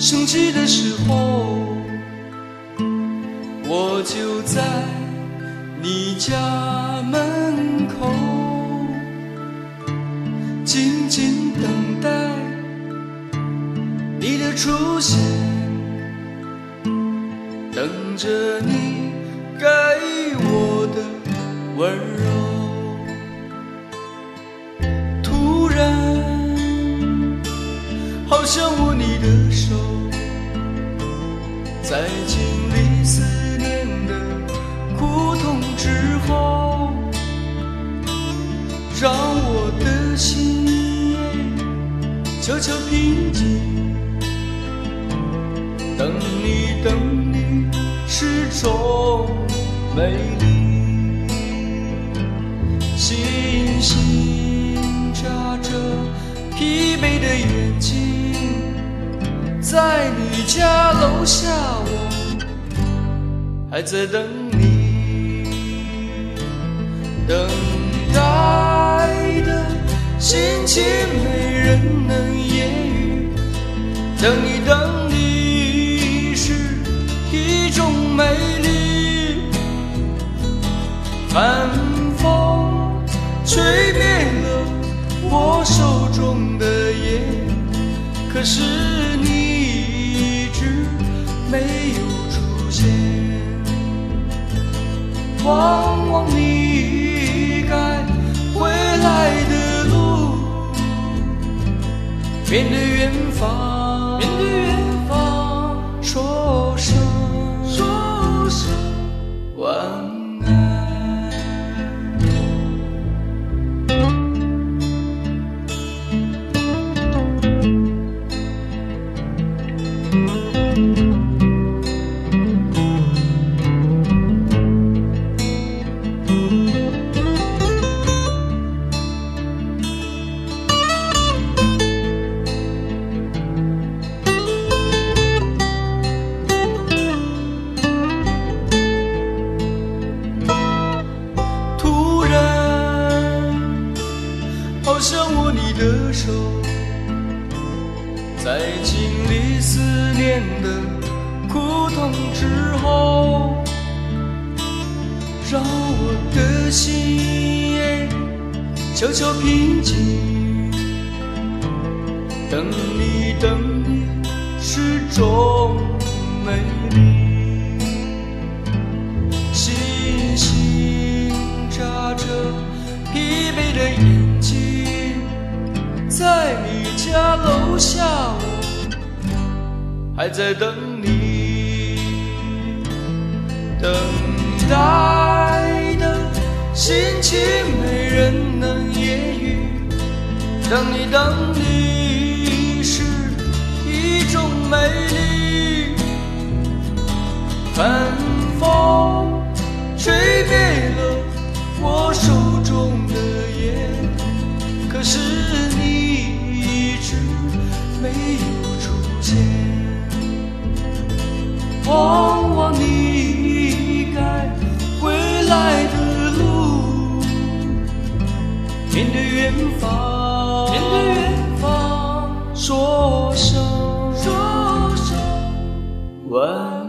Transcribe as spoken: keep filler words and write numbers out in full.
升起的时候，我就在你家门口，静静等待你的出现，等着你给我的温柔。突然好想握你的手，在经历思念的苦痛之后，让我的心悄悄平静。等你等你始终美丽，星星眨着疲惫的眼睛，在你家楼下我还在等你，等待的心情没人能言语，等你等你是一种美丽，寒风吹灭了我手中的烟，可是你一直没有出现。望望你该回来的路，面对远方，面对远方，说声说声晚安。好想握你的手，在经历思念的苦痛之后，让我的心悄悄平静。等你等你始终美丽，星星眨着疲惫的眼睛，在你家楼下我还在等你，等待的心情没人能言语，等你等你是一种美丽，寒风吹灭了我手中的烟，可是你一直没有出现。望望你该回来的路，面对远方，面对远方，说声说声晚安。